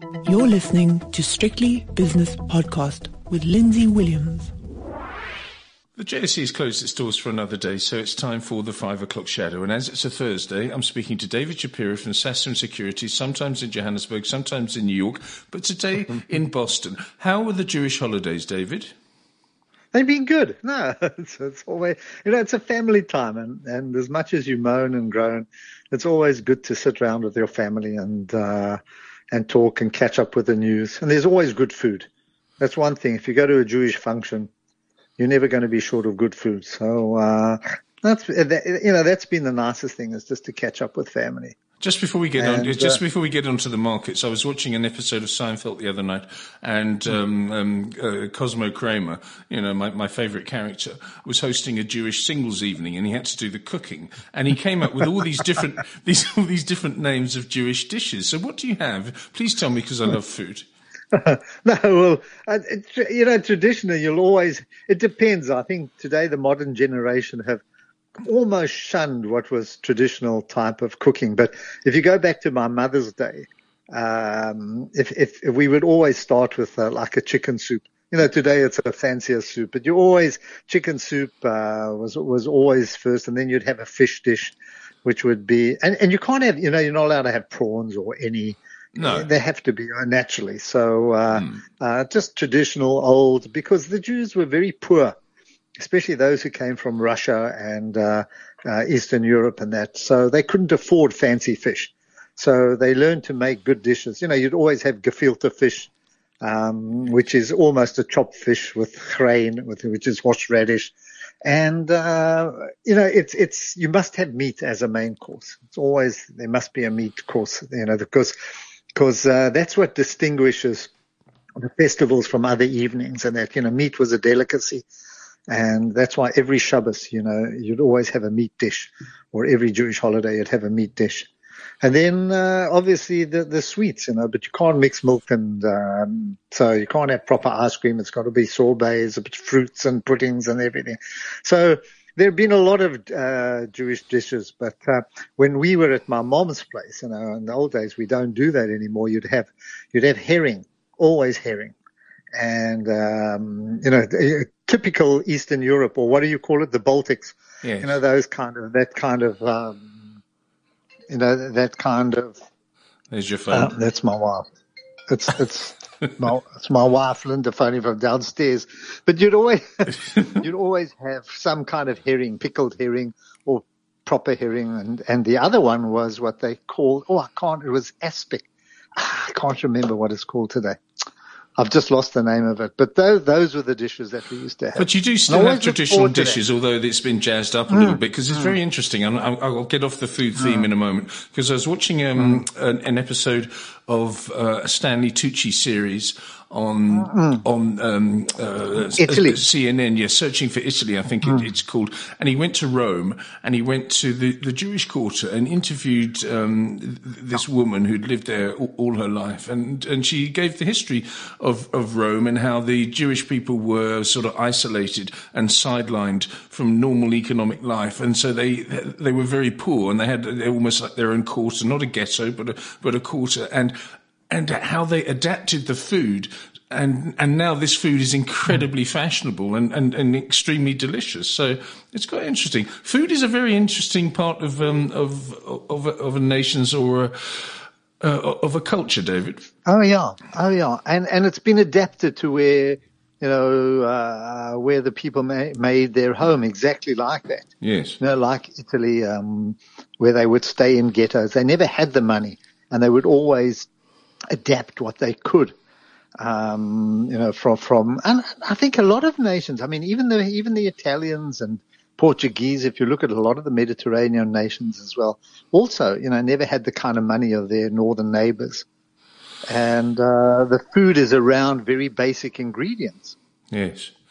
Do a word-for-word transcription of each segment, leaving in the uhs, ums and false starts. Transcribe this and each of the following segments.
You're listening to Strictly Business Podcast with Lindsay Williams. The J S E has closed its doors for another day, so it's time for the five o'clock shadow. And as it's a Thursday, I'm speaking to David Shapiro from Sasson Securities, sometimes in Johannesburg, sometimes in New York, but today in Boston. How were the Jewish holidays, David? They've been good. No, it's, it's always, you know, it's a family time, and, and as much as you moan and groan, it's always good to sit around with your family and uh, and talk and catch up with the news. And there's always good food. That's one thing. If you go to a Jewish function, you're never going to be short of good food. So uh, that's you know that's been the nicest thing, is just to catch up with family. Just before we get and, on, just uh, before we get onto the markets, I was watching an episode of Seinfeld the other night, and um, um, uh, Cosmo Kramer, you know, my, my favourite character, was hosting a Jewish singles evening, and he had to do the cooking, and he came up with all these different these all these different names of Jewish dishes. So, what do you have? Please tell me, because I love food. No, well, uh, it, you know, traditionally you'll always. It depends. I think today the modern generation have almost shunned what was traditional type of cooking. But if you go back to my mother's day, um, if, if, if we would always start with uh, like a chicken soup. You know, today it's a fancier soup, but you always, chicken soup uh, was was always first, and then you'd have a fish dish, which would be, and, and you can't have, you know, you're not allowed to have prawns or any. No. They have to be naturally. So uh, mm. uh, just traditional old, because the Jews were very poor, especially those who came from Russia and uh, uh, Eastern Europe and that. So they couldn't afford fancy fish. So they learned to make good dishes. You know, you'd always have gefilte fish, um, which is almost a chopped fish with grain, with, which is horseradish. And, uh, you know, it's, it's, you must have meat as a main course. It's always, there must be a meat course, you know, because, because, uh, that's what distinguishes the festivals from other evenings, and that, you know, meat was a delicacy. And that's why every Shabbos, you know, you'd always have a meat dish, or every Jewish holiday you'd have a meat dish. And then, uh, obviously the, the sweets, you know, but you can't mix milk and, um, so you can't have proper ice cream. It's got to be sorbets, fruits and puddings and everything. So there have been a lot of, uh, Jewish dishes, but, uh, when we were at my mom's place, you know, in the old days, we don't do that anymore. You'd have, you'd have herring, always herring. And, um, you know, typical Eastern Europe, or what do you call it? The Baltics. Yes. You know, those kind of, that kind of, um, you know, that kind of. There's your phone. Uh, that's my wife. It's, it's, my, it's my wife, Linda, phoning from downstairs. But you'd always, you'd always have some kind of herring, pickled herring or proper herring. And, and the other one was what they called, oh, I can't, it was aspic. Ah, I can't remember what it's called today. I've just lost the name of it, but those, those were the dishes that we used to have. But you do still have traditional dishes, although it's been jazzed up a mm. little bit, because it's mm. very interesting. And I'll, I'll get off the food theme mm. in a moment, because I was watching um, mm. an, an episode of uh, a Stanley Tucci series on mm. on um, uh, Italy. C N N, yeah, Searching for Italy, I think mm. it, it's called. And he went to Rome, and he went to the, the Jewish Quarter and interviewed um, this woman who'd lived there all, all her life, and and she gave the history of of Rome and how the Jewish people were sort of isolated and sidelined from normal economic life, and so they they were very poor, and they had almost like their own quarter, not a ghetto, but a but a quarter, and. And how they adapted the food, and and now this food is incredibly fashionable and, and, and extremely delicious. So it's quite interesting. Food is a very interesting part of um of of of a nation's or a, uh, of a culture, David. Oh yeah, oh yeah, and and it's been adapted to where, you know, uh, where the people ma- made their home, exactly like that. Yes, you know, like Italy, um, where they would stay in ghettos. They never had the money, and they would always adapt what they could, um, you know, from, from, and I think a lot of nations, I mean, even the, even the Italians and Portuguese, if you look at a lot of the Mediterranean nations as well, also, you know, never had the kind of money of their northern neighbors. And, uh, the food is around very basic ingredients. Yes.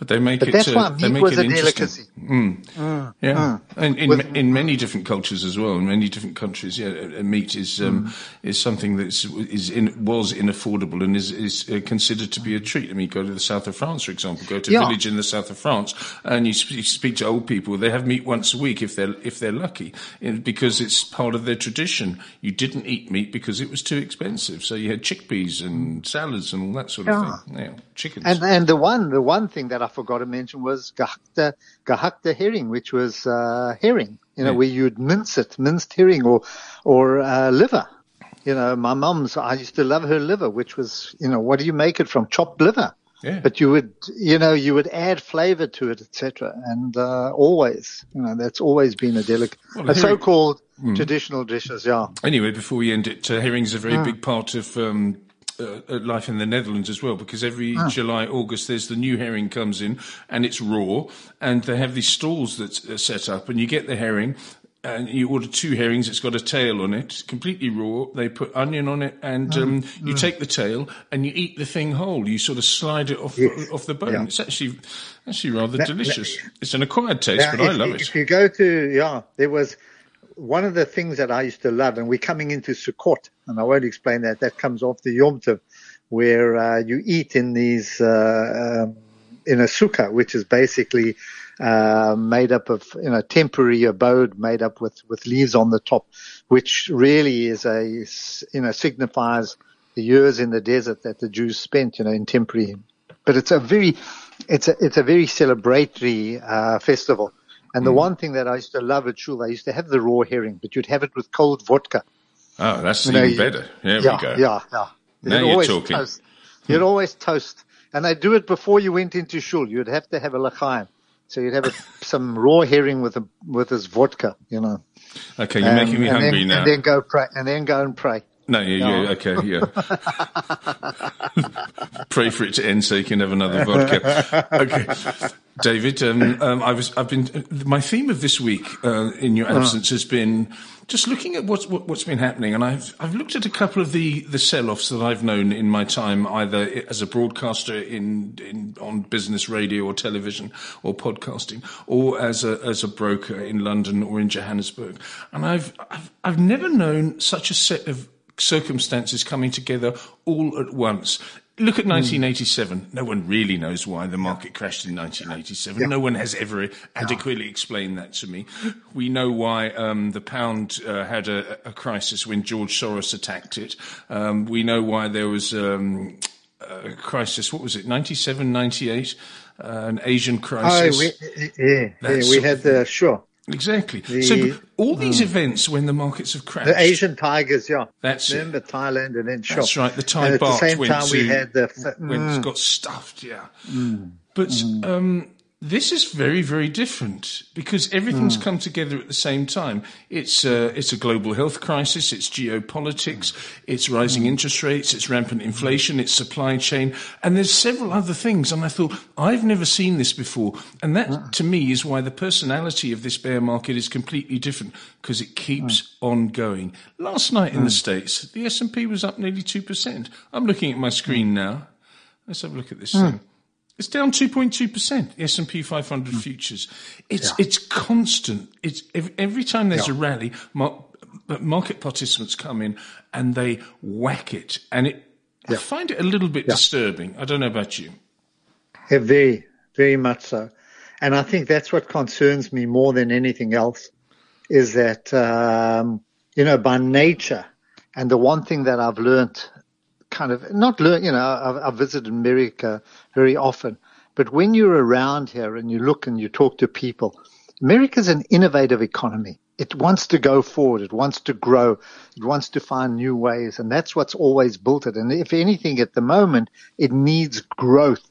But they make but it. That's uh, why they meat make was it a interesting. delicacy. Mm. Mm, Yeah, mm. and in With- in many different cultures as well, in many different countries, yeah, uh, meat is um, Mm. is something that is in, was inaffordable and is is uh, considered to be a treat. I mean, go to the south of France, for example. Go to a Yeah. village in the south of France, and you speak, speak to old people. They have meat once a week if they're if they're lucky, and because it's part of their tradition. You didn't eat meat because it was too expensive, so you had chickpeas and salads and all that sort of Yeah. thing. Yeah, chickens. And and the one the one thing that I forgot to mention was gehackte, gehackte herring, which was uh, herring. You know, Yeah. where you'd mince it, minced herring, or or uh, liver. You know, my mum's. I used to love her liver, which was, you know, what do you make it from? Chopped liver. Yeah. But you would, you know, you would add flavor to it, et cetera. And uh, always, you know, that's always been a delicacy. Well, a herring- so-called traditional dishes, yeah. Anyway, before we end it, uh, herring's a very Mm. big part of um, uh, uh, life in the Netherlands as well, because every July, August, there's the new herring comes in, and it's raw, and they have these stalls that are set up, and you get the herring, and you order two herrings. It's got a tail on it, completely raw. They put onion on it, and um, you take the tail and you eat the thing whole. You sort of slide it off Yes. off the bone. Yeah. It's actually actually rather That- delicious. It's an acquired taste, Now, but I if, love if it. you go to, yeah, there was one of the things that I used to love, and we're coming into Sukkot, and I won't explain that. That comes off the Yom Tov, where uh, you eat in these, uh, um, in a sukkah, which is basically uh, made up of, you know, temporary abode made up with, with leaves on the top, which really is a, you know, signifies the years in the desert that the Jews spent, you know, in temporary. But it's a very, it's a, it's a very celebratory uh, festival. And the one thing that I used to love at Shul, I used to have the raw herring, but you'd have it with cold vodka. Oh, that's You know, even you- better. There yeah, we go. yeah, yeah. Now You'd you're always talking. Toast. You'd always toast. And they do it before you went into Shul. You'd have to have a l'chaim. So you'd have a, some raw herring with a, with this vodka, you know. Okay, you're Um, making me and hungry then, now. And then go pray, and then go and pray. No, yeah, yeah, No. okay, yeah. Pray for it to end so you can have another vodka. Okay, David. Um, um, I was, I've been. My theme of this week, uh, in your absence, has been just looking at what's what, what's been happening, and I've I've looked at a couple of the, the sell-offs that I've known in my time, either as a broadcaster in, in on business radio or television or podcasting, or as a as a broker in London or in Johannesburg, and I've I've, I've never known such a set of circumstances coming together all at once. Look at nineteen eighty-seven. No one really knows why the market crashed in nineteen eighty-seven. No one has ever adequately explained that to me. We know why um, the pound uh, had a, a crisis when George Soros attacked it. Um, we know why there was um, a crisis. What was it? ninety-seven, ninety-eight, uh, an Asian Oh, crisis. we, yeah, That yeah, we sort had of the, sure. Exactly. The- so but all these events when the markets have crashed. The Asian tigers, yeah. That's it. Remember Thailand and then sure. That's right. The Thai And at the baht same went time, to, we had the f- went, mm, got stuffed. Yeah, but um, this is very, very different because everything's come together at the same time. It's uh, it's a global health crisis. It's geopolitics. It's rising interest rates. It's rampant inflation. It's supply chain, and there's several other things. And I thought I've never seen this before, and that to me is why the personality of this bear market is completely different because it keeps on going. Last night in the States, the S and P was up nearly two percent. I'm looking at my screen now. Let's have a look at this thing. It's down two point two percent, the S and P five hundred futures. It's Yeah. it's constant. It's every, every time there's Yeah. a rally, mar- market participants come in and they whack it. And it, I Yeah. find it a little bit Yeah. disturbing. I don't know about you. Yeah, very, very much so. And I think that's what concerns me more than anything else is that, um, you know, by nature, and the one thing that I've learned kind of, not learned, you know, I've, I've visited America very often, but when you're around here and you look and you talk to people, America's an innovative economy. It wants to go forward. It wants to grow. It wants to find new ways. And that's what's always built it. And if anything, at the moment, it needs growth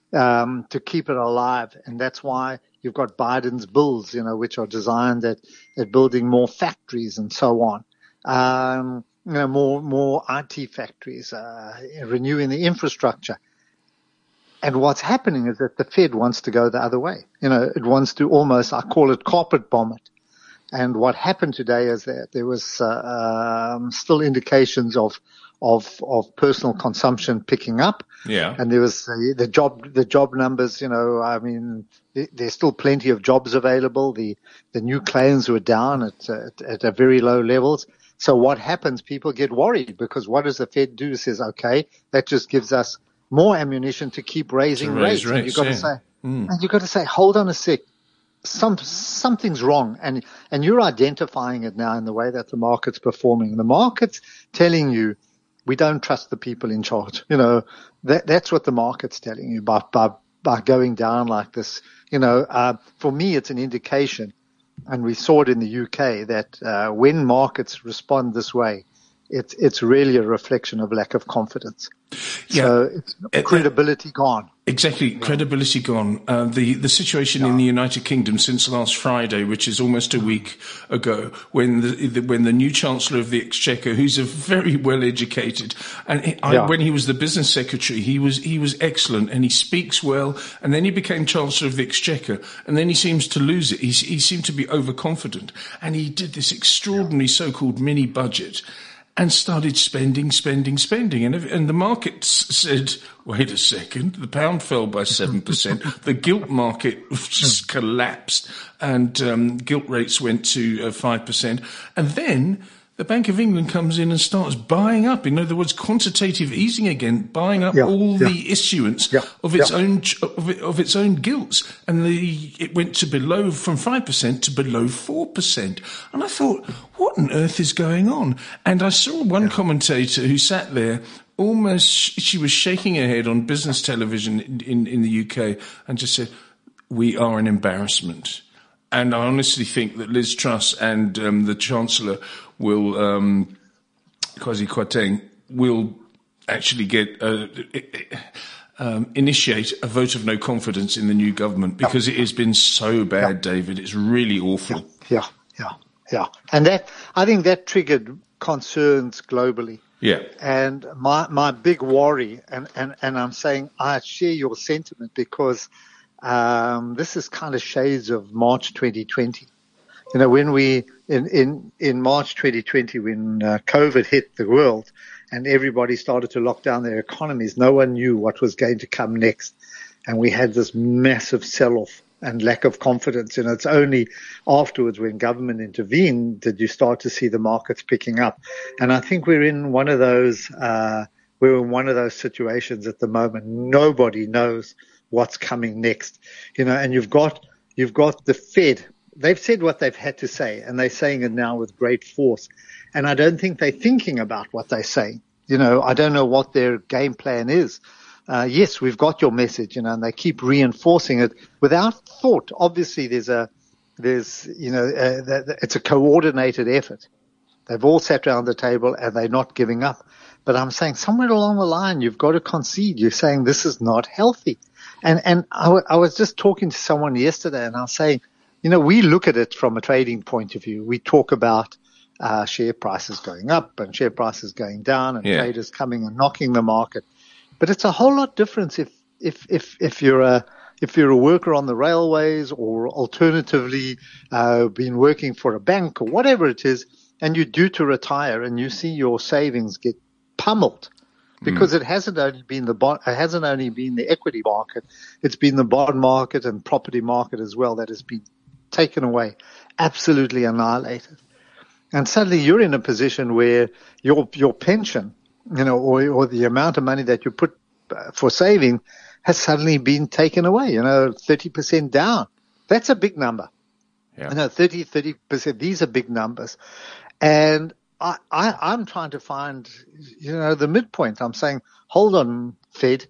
um, to keep it alive. And that's why you've got Biden's bills, you know, which are designed at, at building more factories and so on. Um, you know, more, more I T factories, uh, renewing the infrastructure. And what's happening is that the Fed wants to go the other way. You know, it wants to almost, I call it carpet bomb it. And what happened today is that there was uh, um, still indications of of of personal consumption picking up. Yeah. And there was the, the job the job numbers. You know, I mean, there's still plenty of jobs available. The the new claims were down at at, at a very low levels. So what happens? People get worried because what does the Fed do? It says, okay, that just gives us more ammunition to keep raising to raise rates. rates. And you've got yeah. to say, mm. and you've got to say, hold on a sec. Some, something's wrong. And, and you're identifying it now in the way that the market's performing. The market's telling you, we don't trust the people in charge. You know, that, that's what the market's telling you by, by, by going down like this. You know, uh, for me, it's an indication, and we saw it in the U K, that, uh, when markets respond this way, it's, it's really a reflection of lack of confidence. Yeah. So it's uh, credibility uh, gone. Exactly, credibility gone. Uh, the the situation yeah. in the United Kingdom since last Friday, which is almost a week ago, when the, the when the new Chancellor of the Exchequer, who's a very well educated, and he, I, yeah. when he was the business secretary, he was he was excellent, and he speaks well. And then he became Chancellor of the Exchequer, and then he seems to lose it. He he seemed to be overconfident, and he did this extraordinary so-called mini budget. And started spending, spending, spending. And, and the market said, wait a second, the pound fell by seven percent. The gilt market just collapsed, and um, gilt rates went to uh, five percent. And then the Bank of England comes in and starts buying up, in other words, quantitative easing again, buying up yeah, all yeah. the issuance yeah, of its yeah. own of, it, of its own gilts. And the it went to below, from five percent to below four percent. And I thought, what on earth is going on? And I saw one yeah. commentator who sat there, almost, she was shaking her head on business television in, in, in the U K and just said, we are an embarrassment. And I honestly think that Liz Truss and um, the Chancellor will, um, Kwasi Kwarteng, will actually get uh, um, initiate a vote of no confidence in the new government, because yeah. it has been so bad, yeah. David. It's really awful. Yeah, yeah, yeah. And that, I think that triggered concerns globally. Yeah. And my my big worry, and, and, and I'm saying I share your sentiment, because Um, this is kind of shades of March twenty twenty. You know, when we, in, in, in March twenty twenty, when uh, COVID hit the world and everybody started to lock down their economies, no one knew what was going to come next. And we had this massive sell-off and lack of confidence. And it's only afterwards, when government intervened, did you start to see the markets picking up. And I think we're in one of those, uh, we're in one of those situations at the moment. Nobody knows what's coming next, you know, and you've got, you've got the Fed. They've said what they've had to say, and they're saying it now with great force. And I don't think they're thinking about what they're saying. You know, I don't know what their game plan is. Uh, yes, we've got your message, you know, and they keep reinforcing it without thought. Obviously there's a, there's, you know, uh, it's a coordinated effort. They've all sat around the table and they're not giving up. But I'm saying somewhere along the line, you've got to concede. You're saying this is not healthy. And, and I, w- I was just talking to someone yesterday, and I was saying, you know, we look at it from a trading point of view. We talk about, uh, share prices going up and share prices going down, and yeah. traders coming and knocking the market. But it's a whole lot different if, if, if, if you're a, if you're a worker on the railways, or alternatively, uh, been working for a bank or whatever it is, and you're due to retire and you see your savings get pummeled. Because mm. it hasn't only been the bond, it hasn't only been the equity market, it's been the bond market and property market as well that has been taken away, absolutely annihilated. And suddenly you're in a position where your your pension, you know, or or the amount of money that you put for saving has suddenly been taken away, you know, thirty percent down. That's a big number. Yeah. You know, thirty, thirty percent, these are big numbers. And I, I, I'm trying to find, you know, the midpoint. I'm saying, hold on, Fed.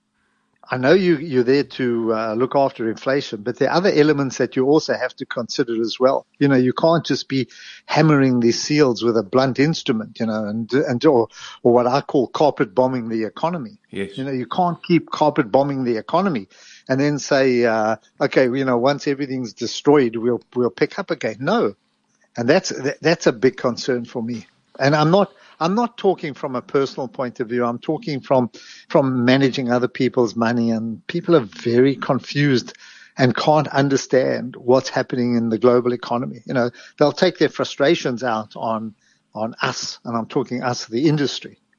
I know you, you're there to uh, look after inflation, but there are other elements that you also have to consider as well. You know, you can't just be hammering these seals with a blunt instrument, you know, and, and or, or what I call carpet bombing the economy. Yes. You know, you can't keep carpet bombing the economy and then say, uh, okay, you know, once everything's destroyed, we'll, we'll pick up again. No. And that's, that's a big concern for me. And I'm not, I'm not talking from a personal point of view. I'm talking from, from managing other people's money, and people are very confused and can't understand what's happening in the global economy. You know, they'll take their frustrations out on, on us, and I'm talking us, the industry.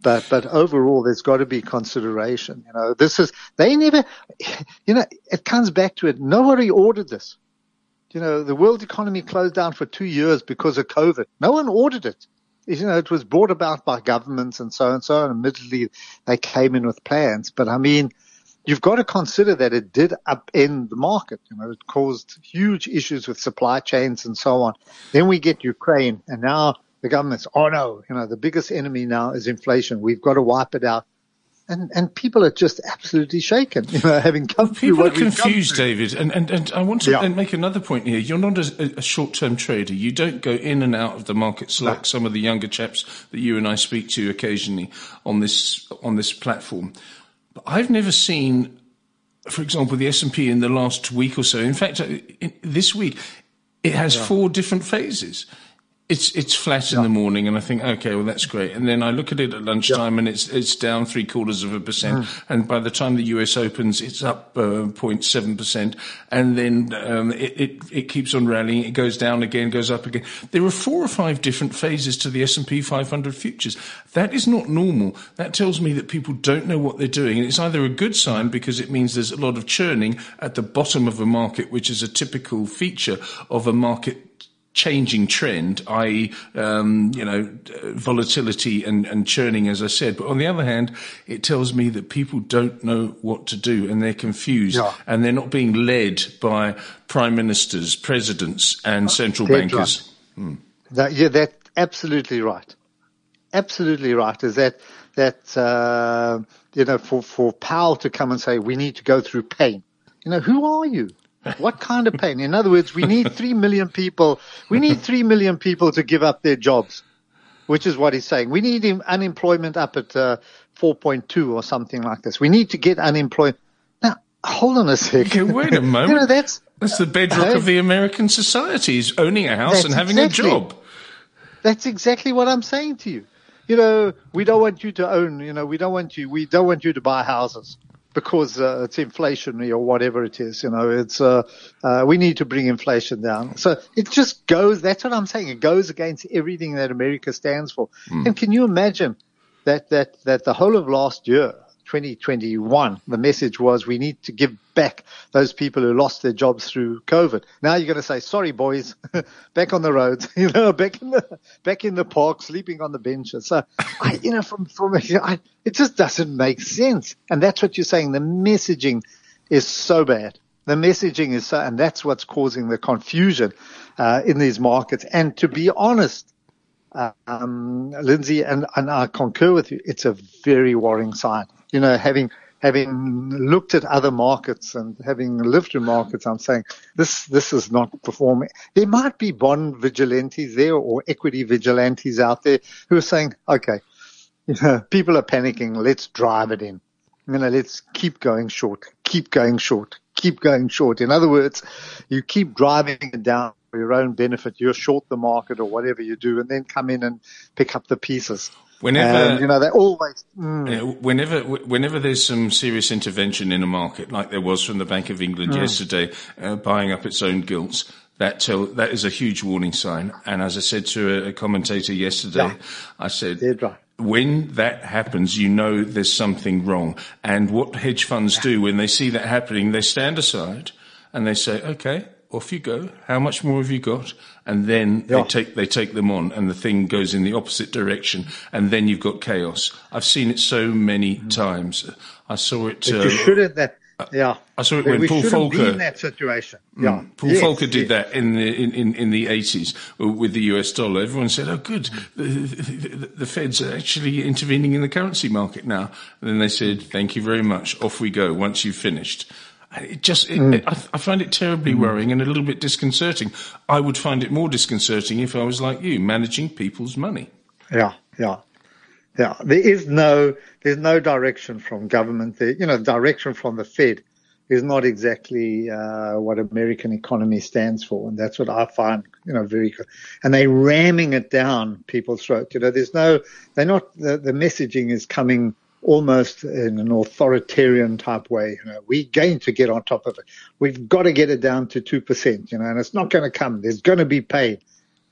But but overall, there's got to be consideration. You know, this is they never. You know, it comes back to it. Nobody ordered this. You know, the world economy closed down for two years because of COVID. No one ordered it. You know, it was brought about by governments and so and so. And admittedly, they came in with plans. But I mean, you've got to consider that it did upend the market. You know, it caused huge issues with supply chains and so on. Then we get Ukraine, and now the government's, oh no, you know, the biggest enemy now is inflation. We've got to wipe it out. And and people are just absolutely shaken, you know, having come well, through people what are confused, we've come David. And, and, and I want to yeah. make another point here. You're not a, a short-term trader. You don't go in and out of the markets like no. some of the younger chaps that you and I speak to occasionally on this on this platform. But I've never seen, for example, the S and P in the last week or so. In fact, in, this week, it has yeah. four different phases. It's it's flat in yeah. the morning, and I think, okay, well, that's great. And then I look at it at lunchtime, yeah. and it's it's down three quarters of a percent. Mm. And by the time the U S opens, it's up uh, zero point seven percent. And then um, it, it it keeps on rallying. It goes down again, goes up again. There are four or five different phases to the S and P five hundred futures. That is not normal. That tells me that people don't know what they're doing, and it's either a good sign because it means there's a lot of churning at the bottom of a market, which is a typical feature of a market changing trend, that is, um, you know, volatility and, and churning, as I said. But on the other hand, it tells me that people don't know what to do, and they're confused, yeah. and they're not being led by prime ministers, presidents, and central That's bankers. Right. Hmm. That, yeah, that's absolutely right. Absolutely right. Is that that uh, you know, for for Powell to come and say we need to go through pain? You know, who are you? What kind of pain? In other words, we need three million people. We need three million people to give up their jobs, which is what he's saying. We need unemployment up at uh, four point two or something like this. We need to get unemployment. Now, hold on a second. Okay, wait a moment. You know, that's, that's the bedrock uh, of the American society, is owning a house and having exactly, a job. That's exactly what I'm saying to you. You know, we don't want you to own, you know, we don't want you, we don't want you to buy houses. Because uh, it's inflationary or whatever it is, you know, it's uh, uh, we need to bring inflation down. So it just goes. That's what I'm saying. It goes against everything that America stands for. Mm. And can you imagine that that that the whole of last year, twenty twenty-one, the message was we need to give back those people who lost their jobs through COVID. Now you're going to say, sorry, boys, back on the roads, you know, back in the back in the park, sleeping on the benches. So, I, you know, from from I, it just doesn't make sense. And that's what you're saying. The messaging is so bad. The messaging is so, and that's what's causing the confusion uh, in these markets. And to be honest, uh, um, Lindsay, and, and I concur with you, it's a very worrying sign. You know, having having looked at other markets and having lived in markets, I'm saying this this is not performing. There might be bond vigilantes there or equity vigilantes out there who are saying, okay, you know, people are panicking. Let's drive it in. You know, let's keep going short, keep going short, keep going short. In other words, you keep driving it down for your own benefit. You're short the market or whatever you do, and then come in and pick up the pieces. Whenever, and, you know, they always, mm. whenever, whenever there's some serious intervention in a market, like there was from the Bank of England mm. yesterday, uh, buying up its own gilts, that tell, that is a huge warning sign. And as I said to a, a commentator yesterday, yeah. I said, right. when that happens, you know there's something wrong. And what hedge funds yeah. do when they see that happening, they stand aside and they say, okay, off you go. How much more have you got? And then yeah. they take they take them on, and the thing goes in the opposite direction, and then you've got chaos. I've seen it so many mm. times. I saw it. Uh, you shouldn't. That yeah. I saw it when we Paul Volcker be in that situation. Yeah, mm, Paul yes, Volcker did yes. that in the in, in, in the eighties with the U S dollar. Everyone said, "Oh, good, the, the, the Fed's are actually intervening in the currency market now." And then they said, "Thank you very much. Off we go. Once you've finished." It just, it, mm. I, I find it terribly mm. worrying and a little bit disconcerting. I would find it more disconcerting if I was like you, managing people's money. Yeah, yeah, yeah. There is no, there's no direction from government. There, you know, direction from the Fed is not exactly uh, what American economy stands for, and that's what I find, you know, very good. And they're ramming it down people's throats. You know, there's no, they're not. The, the messaging is coming almost in an authoritarian type way. You know, we're going to get on top of it. We've got to get it down to two percent, you know, and it's not going to come. There's going to be pain.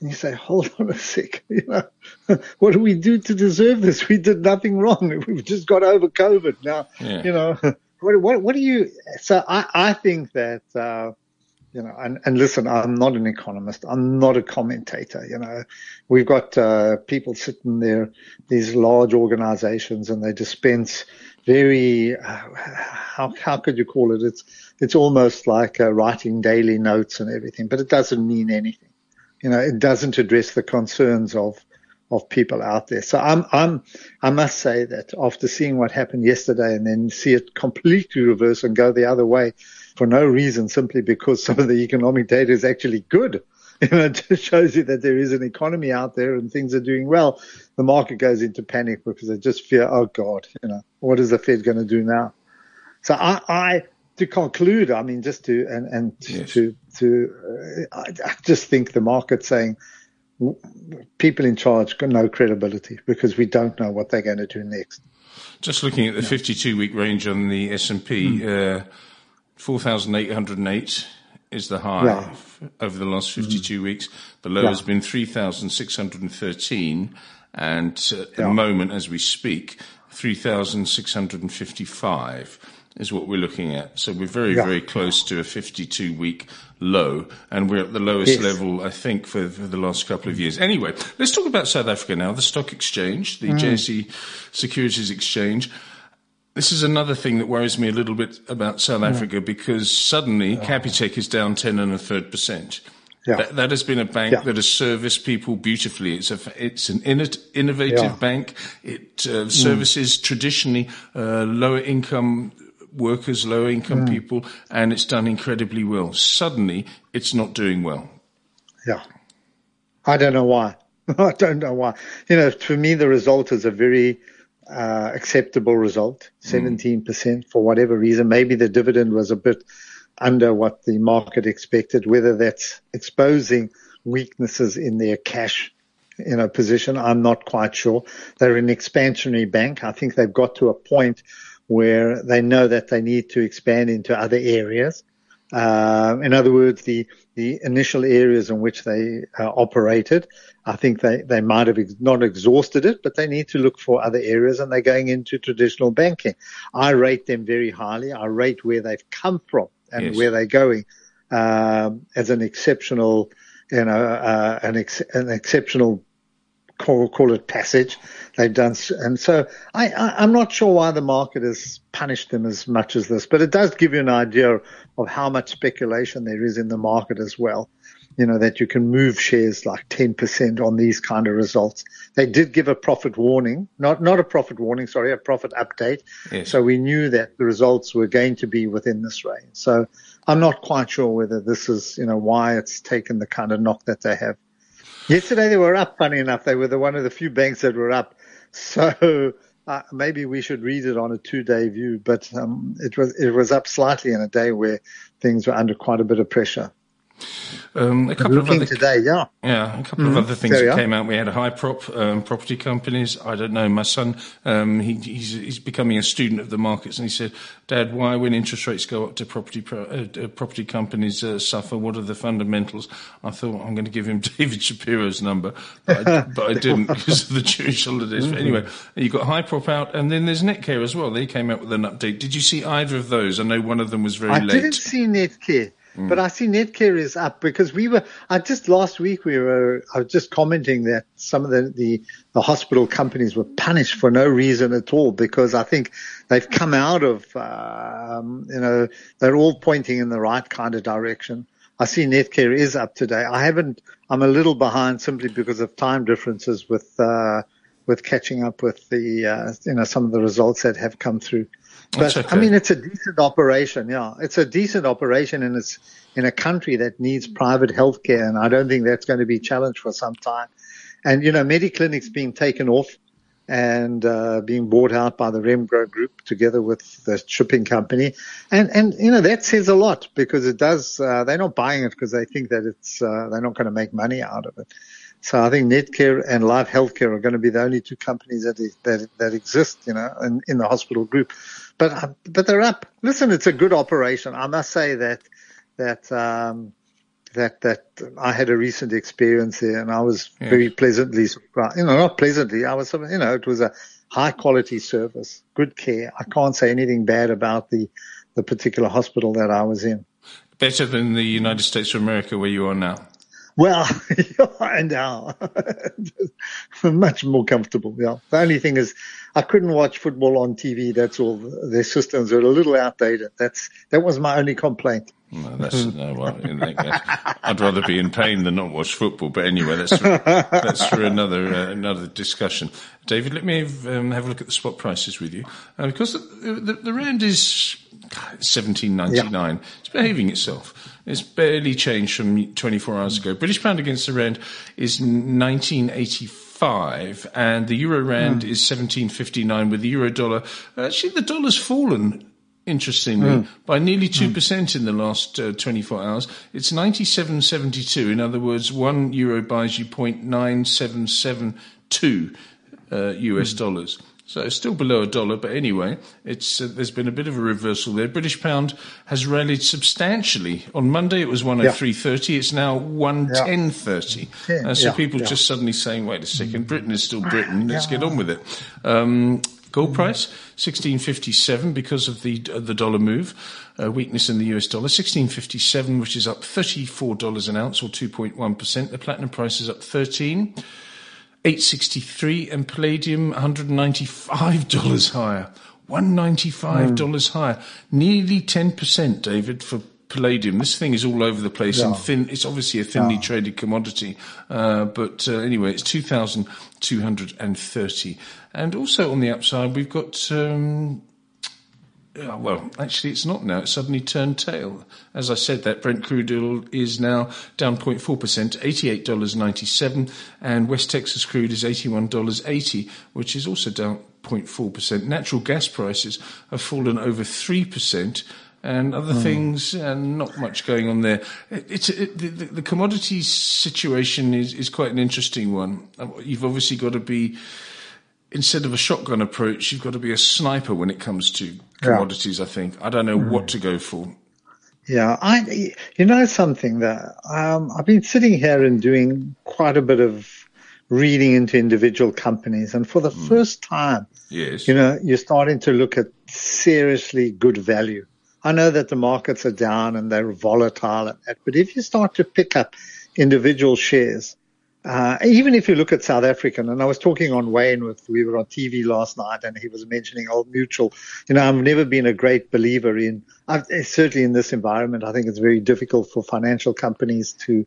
And you say, hold on a sec, you know, what do we do to deserve this? We did nothing wrong. We've just got over COVID now, yeah. you know, what, what, what do you, so I, I think that, uh, you know, and, and listen, I'm not an economist. I'm not a commentator. You know, we've got, uh, people sitting there, these large organizations, and they dispense very, uh, how, how could you call it? It's, it's almost like uh, writing daily notes and everything, but it doesn't mean anything. You know, it doesn't address the concerns of, of people out there. So I'm, I'm, I must say that after seeing what happened yesterday and then see it completely reverse and go the other way for no reason, simply because some of the economic data is actually good, you know, it just shows you that there is an economy out there and things are doing well. The market goes into panic because they just fear, oh God, you know, what is the Fed going to do now? So I, I, to conclude, I mean, just to, and, and yes. to, to, uh, I, I just think the market's saying w- people in charge got no credibility because we don't know what they're going to do next. Just looking at the fifty-two week range on the S and P, mm. uh, four thousand eight hundred eight is the high yeah. over the last fifty-two mm. weeks. The low yeah. has been three thousand six hundred thirteen, and at the yeah. moment, as we speak, three thousand six hundred fifty-five. Is what we're looking at. So we're very, yeah. very close to a fifty-two week low, and we're at the lowest yes. level, I think, for, for the last couple of years. Anyway, let's talk about South Africa now. The stock exchange, the mm. J S E Securities Exchange. This is another thing that worries me a little bit about South mm. Africa, because suddenly yeah. Capitec is down ten and a third percent. Yeah. That, that has been a bank yeah. that has serviced people beautifully. It's a, it's an innovative yeah. bank. It uh, services mm. traditionally uh, lower income workers, low income mm. people, and it's done incredibly well. Suddenly, it's not doing well. Yeah. I don't know why. I don't know why. You know, for me, the result is a very uh, acceptable result, seventeen percent mm. for whatever reason. Maybe the dividend was a bit under what the market expected, whether that's exposing weaknesses in their cash, you know, position. I'm not quite sure. They're an expansionary bank. I think they've got to a point where they know that they need to expand into other areas. Uh, in other words, the, the initial areas in which they uh, operated, I think they, they might have ex- not exhausted it, but they need to look for other areas, and they're going into traditional banking. I rate them very highly. I rate where they've come from and yes. where they're going um, as an exceptional, you know, uh, an, ex- an exceptional Call, call it passage they've done. And so I, I, I'm not sure why the market has punished them as much as this, but it does give you an idea of how much speculation there is in the market as well. You know, that you can move shares like ten percent on these kind of results. They did give a profit warning, not, not a profit warning, sorry, a profit update. Yes. So we knew that the results were going to be within this range. So I'm not quite sure whether this is, you know, why it's taken the kind of knock that they have. Yesterday they were up, funny enough. They were the one of the few banks that were up. So uh, maybe we should read it on a two-day view. But um, it was it was up slightly in a day where things were under quite a bit of pressure. Um, a couple Looking of other today, yeah, yeah, a couple mm-hmm. of other things that came out. We had a high prop um, property companies. I don't know. My son, um, he, he's he's becoming a student of the markets, and he said, "Dad, why when interest rates go up, do property pro, uh, property companies uh, suffer? What are the fundamentals?" I thought I'm going to give him David Shapiro's number, but I, but I didn't because of the Jewish holidays. Mm-hmm. But anyway, you got high prop out, and then there's Netcare as well. They came out with an update. Did you see either of those? I know one of them was very I late. I didn't see Netcare. Mm. But I see Netcare is up because we were, I just last week we were, I was just commenting that some of the, the, the hospital companies were punished for no reason at all, because I think they've come out of, um, you know, they're all pointing in the right kind of direction. I see Netcare is up today. I haven't, I'm a little behind simply because of time differences with, uh, with catching up with the, uh, you know, some of the results that have come through. But, okay. I mean, it's a decent operation, yeah. It's a decent operation, and it's in a country that needs private healthcare, and I don't think that's going to be challenged for some time. And, you know, Mediclinic's being taken off and uh, being bought out by the Remgro Group together with the shipping company. And, and you know, that says a lot, because it does, uh, they're not buying it because they think that it's, uh, they're not going to make money out of it. So I think Netcare and Life Healthcare are going to be the only two companies that that that exist, you know, in, in the hospital group. But but they're up. Listen, it's a good operation. I must say that that um, that that I had a recent experience there, and I was Yeah. very pleasantly surprised. You know, not pleasantly. I was, you know, it was a high quality service, good care. I can't say anything bad about the the particular hospital that I was in. Better than the United States of America, where you are now. Well, and now much more comfortable. Yeah. The only thing is, I couldn't watch football on T V. That's all. Their systems are a little outdated. That's that was my only complaint. No, that's no. Well, in that case, I'd rather be in pain than not watch football. But anyway, that's for, that's for another uh, another discussion. David, let me have, um, have a look at the spot prices with you, uh, because the, the, the rand is seventeen ninety-nine. Yeah. It's behaving itself. It's barely changed from twenty-four hours ago. British pound against the rand is nineteen eighty-five, and the euro rand mm. is seventeen fifty-nine. With the euro dollar, actually, the dollar's fallen. Interestingly, mm. by nearly two percent mm. in the last uh, twenty-four hours. It's ninety-seven seventy-two. In other words, one euro buys you zero point nine seven seven two uh, U S mm. dollars. So it's still below a dollar, but anyway, it's uh, there's been a bit of a reversal there. British pound has rallied substantially. On Monday it was one oh three thirty. Yeah. It's now one ten thirty. Yeah. Uh, so yeah. people yeah. just suddenly saying, wait a second, Britain is still Britain. Let's yeah. get on with it. Um, Gold price, sixteen fifty-seven because of the uh, the dollar move, uh, weakness in the U S dollar, sixteen fifty-seven, which is up thirty-four dollars an ounce or two point one percent. The platinum price is up thirteen, eight sixty-three, and palladium one hundred ninety-five dollars higher, one hundred ninety-five dollars mm. higher, nearly ten percent, David, for palladium. This thing is all over the place yeah. and thin. It's obviously a thinly yeah. traded commodity, uh, but uh, anyway, it's two thousand two hundred thirty. And also on the upside, we've got, um, uh, well, actually it's not now. It's suddenly turned tail. As I said, that Brent crude oil is now down zero point four percent, eighty-eight dollars ninety-seven, and West Texas crude is eighty-one dollars eighty, which is also down zero point four percent. Natural gas prices have fallen over three percent. And other mm. things, and not much going on there. It, it's it, the, the commodities situation is, is quite an interesting one. You've obviously got to be, instead of a shotgun approach, you've got to be a sniper when it comes to commodities. Yeah. I think I don't know mm. what to go for. Yeah, I. You know something that um, I've been sitting here and doing quite a bit of reading into individual companies, and for the mm. first time, yes, you know, you're starting to look at seriously good value. I know that the markets are down and they're volatile, and that, but if you start to pick up individual shares, uh, even if you look at South African, and I was talking on Wayne with, we were on T V last night, and he was mentioning Old Mutual. You know, I've never been a great believer in, I've, certainly in this environment, I think it's very difficult for financial companies to,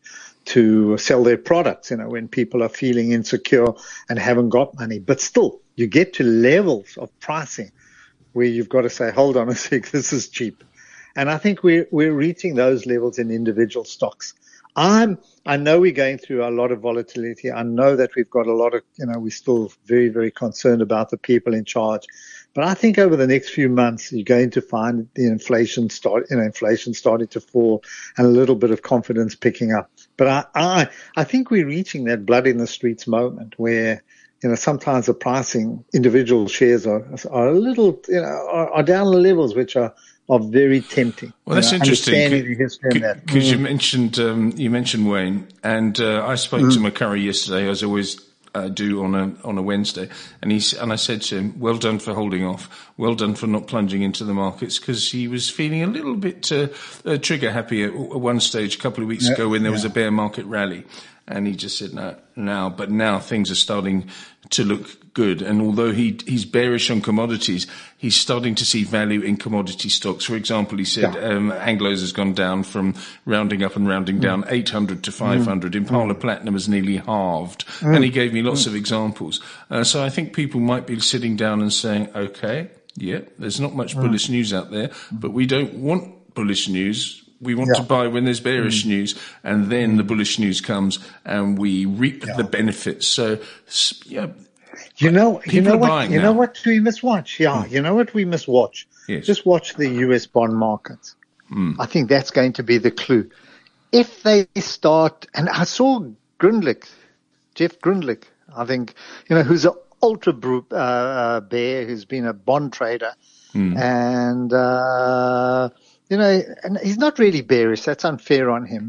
to sell their products, you know, when people are feeling insecure and haven't got money. But still, you get to levels of pricing where you've got to say, hold on a sec, this is cheap. And I think we're, we're reaching those levels in individual stocks. I'm, I know we're going through a lot of volatility. I know that we've got a lot of, you know, we're still very, very concerned about the people in charge. But I think over the next few months, you're going to find the inflation start, you know, inflation starting to fall and a little bit of confidence picking up. But I, I, I think we're reaching that blood in the streets moment where, you know, sometimes the pricing, individual shares are, are a little, you know, are, are down the levels which are, are very tempting. Well, that's you know, interesting because mm. you mentioned um, you mentioned Wayne, and uh, I spoke mm. to McCurry yesterday, as I always uh, do on a on a Wednesday, and he and I said to him, "Well done for holding off. Well done for not plunging into the markets," because he was feeling a little bit uh, uh, trigger happy at, at one stage a couple of weeks yeah, ago when there yeah. was a bear market rally. And he just said, no, now, but now things are starting to look good. And although he, he's bearish on commodities, he's starting to see value in commodity stocks. For example, he said, yeah. um, Anglo's has gone down from rounding up and rounding down mm. eight hundred to five hundred. Mm. Impala mm. Platinum has nearly halved. Mm. And he gave me lots mm. of examples. Uh, so I think people might be sitting down and saying, okay, yeah, there's not much mm. bullish news out there, but we don't want bullish news. We want yeah. to buy when there's bearish mm. news, and then mm. the bullish news comes, and we reap yeah. the benefits. So, yeah, you know, you know what, you now. know what we must watch. Yeah, mm. you know what we must watch. Yes. Just watch the U S bond market. Mm. I think that's going to be the clue. If they start, and I saw Grundlich, Jeff Grundlich, I think, you know, who's an ultra uh, uh, bear, who's been a bond trader, mm. and. uh You know, and he's not really bearish. That's unfair on him. But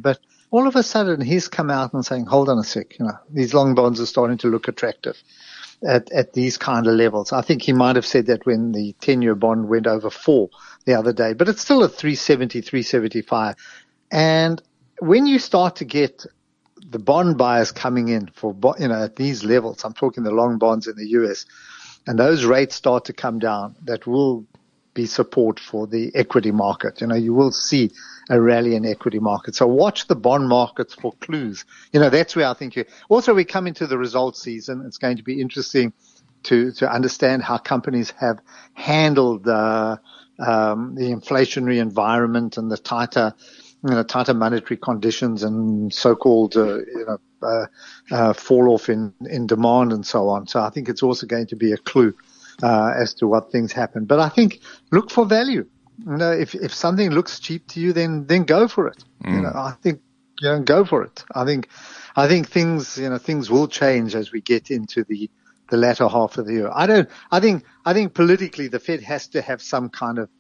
all of a sudden he's come out and saying, hold on a sec, you know, these long bonds are starting to look attractive at, at these kind of levels. I think he might have said that when the ten-year bond went over four the other day, but it's still at three seventy, three seventy-five. And when you start to get the bond buyers coming in for, you know, at these levels, I'm talking the long bonds in the U S, and those rates start to come down, that will be support for the equity market. You know, you will see a rally in equity market. So watch the bond markets for clues. You know, that's where I think you, also we come into the results season. It's going to be interesting to, to understand how companies have handled, uh, um, the inflationary environment and the tighter, you know, tighter monetary conditions and so-called, uh, you know, uh, uh, fall off in, in demand and so on. So I think it's also going to be a clue, uh, as to what things happen. But I think look for value. You know, if, if something looks cheap to you, then, then go for it. Mm. You know, I think, you know, go for it. I think, I think things, you know, things will change as we get into the, the latter half of the year. I don't, I think, I think politically the Fed has to have some kind of,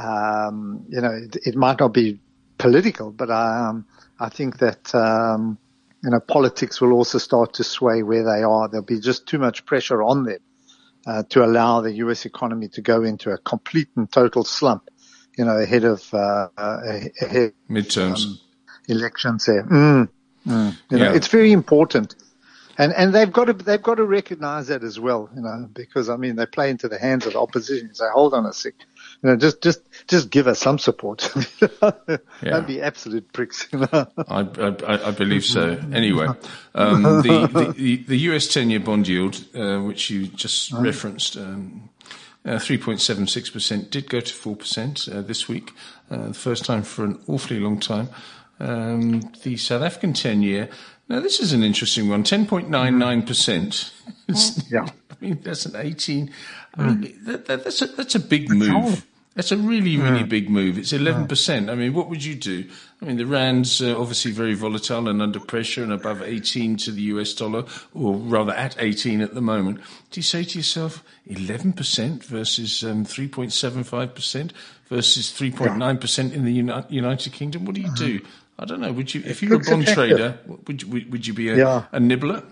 um, you know, it, it might not be political, but, um, I think that, um, you know, politics will also start to sway where they are. There'll be just too much pressure on them, uh, to allow the U S economy to go into a complete and total slump, you know, ahead of, uh, ahead midterms um, elections there. Mm, mm, you know, yeah. It's very important. And, and they've got to, they've got to recognize that as well, you know, because I mean, they play into the hands of the opposition. You say, hold on a sec, you know, just, just, just give us some support. yeah. Don't be absolute pricks, you know. I, I, I believe so. Anyway, um, the, the, the U S ten-year bond yield, uh, which you just mm. referenced, um, uh, three point seven six percent did go to four percent, uh, this week, uh, the first time for an awfully long time. Um, the South African ten-year, now this is an interesting one, ten point nine nine percent. Yeah. I mean, that's an eighteen. I mean, that, that, that's a, that's a big move. That's a really, really big move. It's eleven percent. I mean, what would you do? I mean, the rand's uh, obviously very volatile and under pressure and above eighteen to the U S dollar, or rather at eighteen at the moment. Do you say to yourself, eleven percent versus um, three point seven five percent versus three point nine percent in the Uni- United Kingdom? What do you do? I don't know. Would you, if you were a bond trader, would you, would you be a, yeah. a nibbler?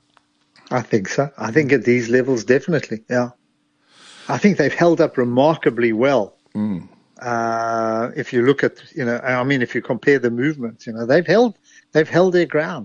I think so. I think at these levels, definitely. Yeah. I think they've held up remarkably well. Mm. Uh, if you look at, you know, I mean, if you compare the movements, you know, they've held, they've held their ground.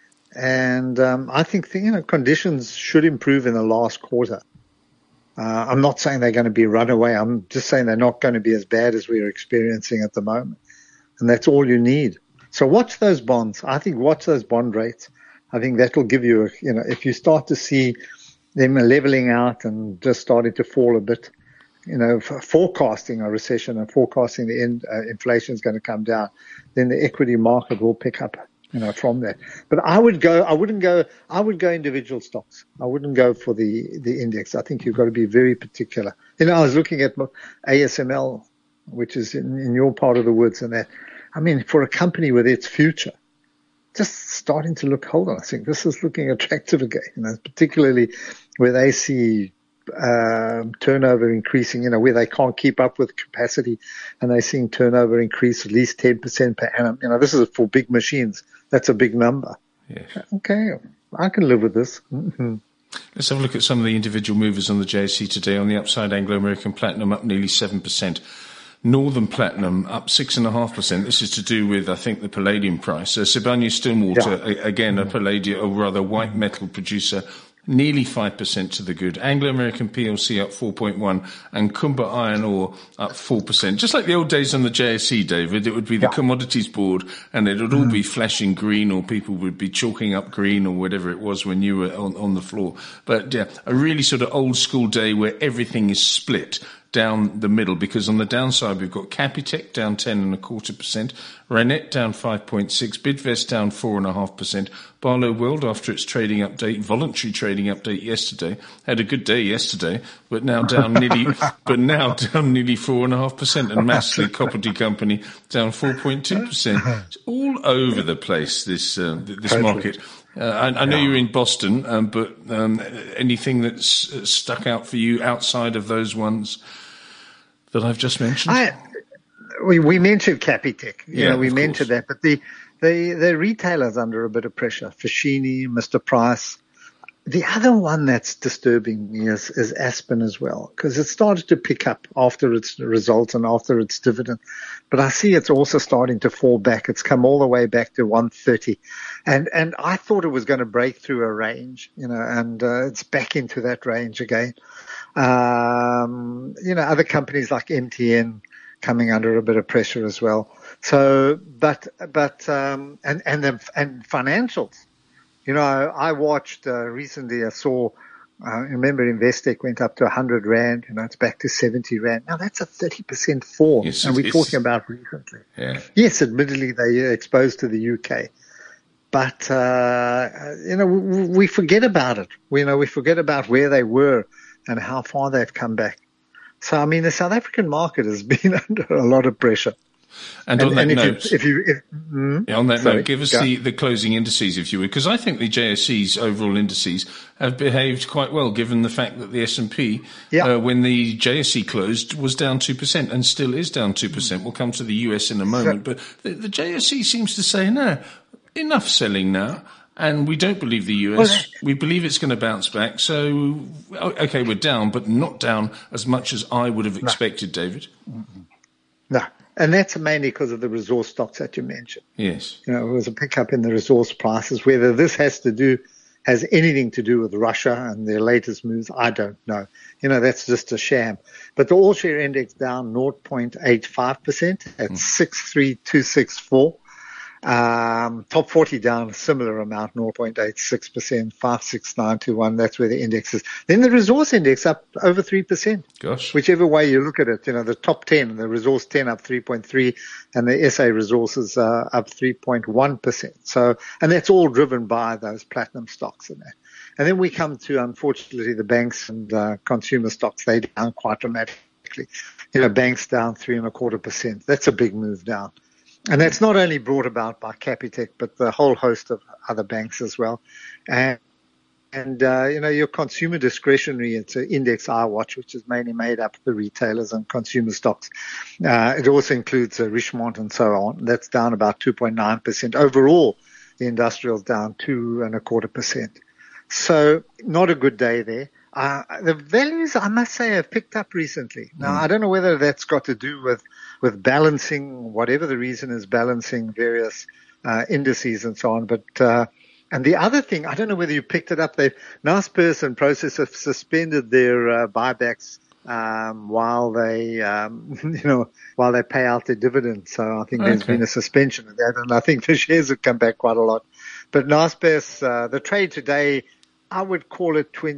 And, um, I think, the, you know, conditions should improve in the last quarter. Uh, I'm not saying they're going to be runaway. I'm just saying they're not going to be as bad as we're experiencing at the moment. And that's all you need. So watch those bonds. I think watch those bond rates. I think that will give you, a, you know, if you start to see them leveling out and just starting to fall a bit, you know, forecasting a recession and forecasting the end, uh, inflation is going to come down, then the equity market will pick up, you know, from that. But I would go, I wouldn't go, I would go individual stocks. I wouldn't go for the, the index. I think you've got to be very particular. You know, I was looking at A S M L, which is in, in your part of the woods, and that, I mean, for a company with its future, just starting to look, hold on, I think this is looking attractive again, you know, particularly where they see uh, turnover increasing, you know, where they can't keep up with capacity and they're seeing turnover increase at least ten percent per annum. You know, this is for big machines. That's a big number. Yes. Okay, I can live with this. Mm-hmm. Let's have a look at some of the individual movers on the J S E today. On the upside, Anglo American Platinum up nearly seven percent. Northern Platinum up six and a half percent. This is to do with, I think, the palladium price. Uh, Sibanye-Stillwater, yeah. a, again, a palladium, or rather white metal producer, nearly five percent to the good. Anglo American P L C up four point one, and Kumba Iron Ore up four percent. Just like the old days on the J S E, David, it would be the yeah. commodities board, and it would all be flashing green, or people would be chalking up green, or whatever it was when you were on, on the floor. But yeah, a really sort of old school day where everything is split down the middle, because on the downside we've got Capitec down ten and a quarter percent, Reinet down five point six, Bidvest down four and a half percent, Barlow World after its trading update, voluntary trading update yesterday, had a good day yesterday, but now down nearly, but now down nearly four and a half percent, and Massley Property Company down four point two percent. It's all over the place, this uh, this totally. market. Uh, I, I know yeah. you're in Boston, um, but um, anything that's uh, stuck out for you outside of those ones that I've just mentioned? I, we, we mentioned Capitec. You yeah, know, we of mentioned course. that, but the, the the retailers under a bit of pressure. Foschini, Mister Price. The other one that's disturbing me is, is Aspen as well, because it started to pick up after its results and after its dividend. But I see it's also starting to fall back. It's come all the way back to one thirty. And, and I thought it was going to break through a range, you know, and uh, it's back into that range again. Um, you know, other companies like M T N coming under a bit of pressure as well. So, but, but, um, and, and the, and financials. You know, I watched uh, recently, I saw, I uh, remember Investec went up to one hundred rand, you know, it's back to seventy rand. Now that's a thirty percent fall. Yes, and we're is. talking about recently. Yeah. Yes, admittedly they're exposed to the U K. But, uh, you know, we, we forget about it. We, you know, we forget about where they were and how far they've come back. So, I mean, the South African market has been under a lot of pressure. And, and on that and if note, you, if you, if, mm, yeah, on that sorry, note, give us the, the closing indices, if you would, because I think the J S E's overall indices have behaved quite well, given the fact that the S and P, yeah. uh, when the J S E closed, was down two percent and still is down two percent. We'll come to the U S in a moment, so, but the, the J S E seems to say, no, enough selling now. And we don't believe the U S. Well, we believe it's going to bounce back. So, okay, we're down, but not down as much as I would have expected, no. David. No. And that's mainly because of the resource stocks that you mentioned. Yes. You know, it was a pickup in the resource prices. Whether this has to do, has anything to do with Russia and their latest moves, I don't know. You know, that's just a sham. But the all share index down zero point eight five percent at mm. six three two six four. Um, top forty down a similar amount, zero point eight six percent, five six nine two one. That's where the index is. Then the resource index up over three percent. Gosh. Whichever way you look at it, you know, the top ten, the resource ten up three point three and the S A resources uh, up three point one percent. So, and that's all driven by those platinum stocks in there. And then we come to, unfortunately, the banks and uh, consumer stocks. They down quite dramatically. You know, banks down three and a quarter percent. That's a big move down. And that's not only brought about by Capitec, but the whole host of other banks as well. And, and uh, you know, your consumer discretionary, it's an index I watch, which is mainly made up of the retailers and consumer stocks. Uh, it also includes uh, Richemont and so on. That's down about two point nine percent. Overall, the industrial's down two and a quarter percent. So not a good day there. Uh, the values, I must say, have picked up recently. Now, mm. I don't know whether that's got to do with, with balancing, whatever the reason is, balancing various uh, indices and so on. But uh, and the other thing, I don't know whether you picked it up. They've Naspers and Prosus have suspended their uh, buybacks um, while they, um, you know, while they pay out their dividends. So I think okay. there's been a suspension of that, and I think the shares have come back quite a lot. But Naspers, uh, the trade today, I would call it twenty.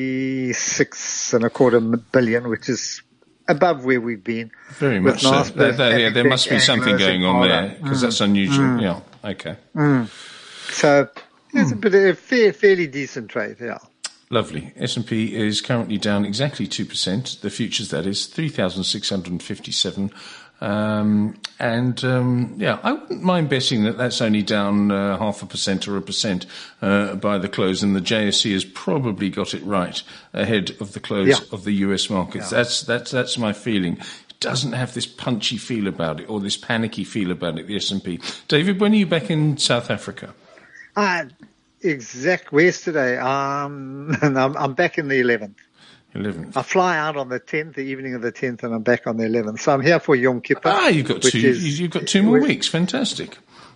Twenty-six and a quarter billion, which is above where we've been. Very much so. There, there, yeah, there must be something going on there because mm. that's unusual. Mm. Yeah. Okay. Mm. So it's mm. a bit of a fair, fairly decent trade. Yeah. Lovely. S and P is currently down exactly two percent. The futures, that is, three thousand six hundred fifty-seven. Um, and, um, yeah, I wouldn't mind betting that that's only down uh, half a percent or a percent uh, by the close, and the J S E has probably got it right ahead of the close yeah. of the U S markets. Yeah. That's, that's, that's my feeling. It doesn't have this punchy feel about it or this panicky feel about it, the S and P. David, when are you back in South Africa? Uh, exact, where's today? Um, I'm, I'm back in the eleventh. eleventh. I fly out on the tenth, the evening of the tenth, and I'm back on the eleventh. So I'm here for Yom Kippur. Ah, you've got two. Is, you've got two more weeks. Fantastic.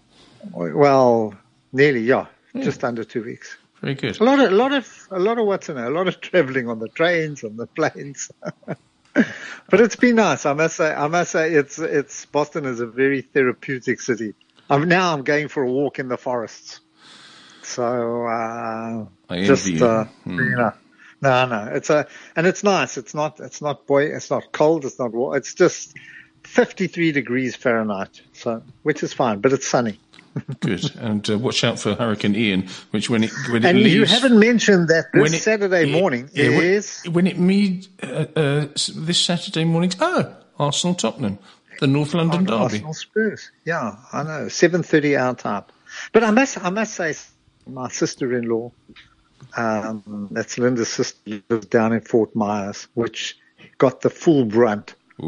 Well, nearly, yeah, yeah, just under two weeks. Very good. A lot of, a lot of, a lot of what's in it. A lot of traveling on the trains, on the planes. But it's been nice. I must say. I must say, it's it's Boston is a very therapeutic city. I'm now I'm going for a walk in the forests. So uh, I just envy you. Uh, hmm. you know. No, no, it's a, and it's nice. It's not, it's not boy, it's not cold. It's not warm. It's just fifty-three degrees Fahrenheit. So, which is fine, but it's sunny. Good. And uh, watch out for Hurricane Ian, which when it, when it and leaves. You haven't mentioned that this it, Saturday it, morning yeah, is. When, when it meet, uh, uh, this Saturday morning, oh, Arsenal Tottenham, the North London oh, derby. Arsenal Spurs. Yeah, I know. seven thirty our time. But I must, I must say, my sister-in-law, Um, that's Linda's sister, lives down in Fort Myers, which got the full brunt Oof.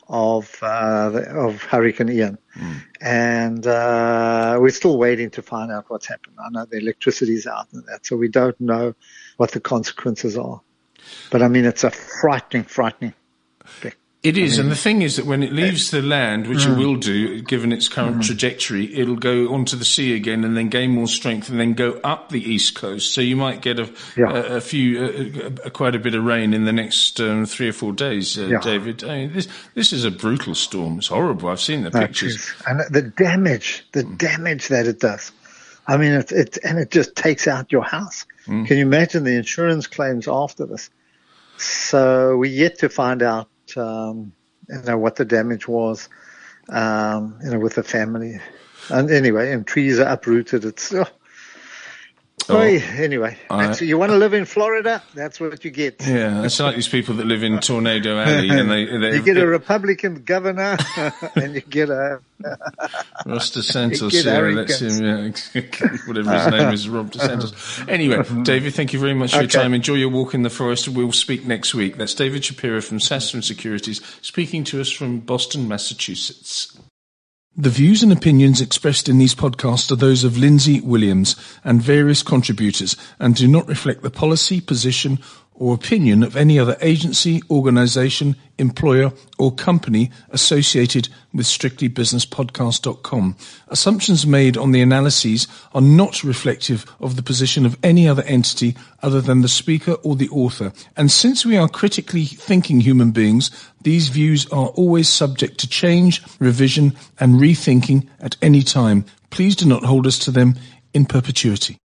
of uh, the, of Hurricane Ian, mm. and uh, we're still waiting to find out what's happened. I know the electricity's out and that, so we don't know what the consequences are. But I mean, it's a frightening, frightening thing. It is, I mean, and the thing is that when it leaves the land, which mm. it will do, given its current mm. trajectory, it'll go onto the sea again and then gain more strength and then go up the east coast. So you might get a, yeah. a, a few, a, a, quite a bit of rain in the next um, three or four days, uh, yeah. David. I mean, this this is a brutal storm. It's horrible. I've seen the pictures. And the damage, the mm. damage that it does. I mean, it, it and it just takes out your house. Mm. Can you imagine the insurance claims after this? So we're yet to find out. Um, you know, what the damage was, um, you know, with the family. And anyway, and trees are uprooted. It's, oh. Oh, anyway, I, you want to live in Florida? That's what you get. Yeah, it's like these people that live in Tornado Alley, and they, they you get a Republican governor, and you get a Ross DeSantis. Yeah, let's him, yeah, whatever his name is, Rob DeSantis. Anyway, David, thank you very much for okay. your time. Enjoy your walk in the forest. We'll speak next week. That's David Shapiro from Sasfin Securities speaking to us from Boston, Massachusetts. The views and opinions expressed in these podcasts are those of Lindsay Williams and various contributors and do not reflect the policy, position or opinion of any other agency, organisation, employer or company associated with strictly business podcast dot com. Assumptions made on the analyses are not reflective of the position of any other entity other than the speaker or the author. And since we are critically thinking human beings, these views are always subject to change, revision and rethinking at any time. Please do not hold us to them in perpetuity.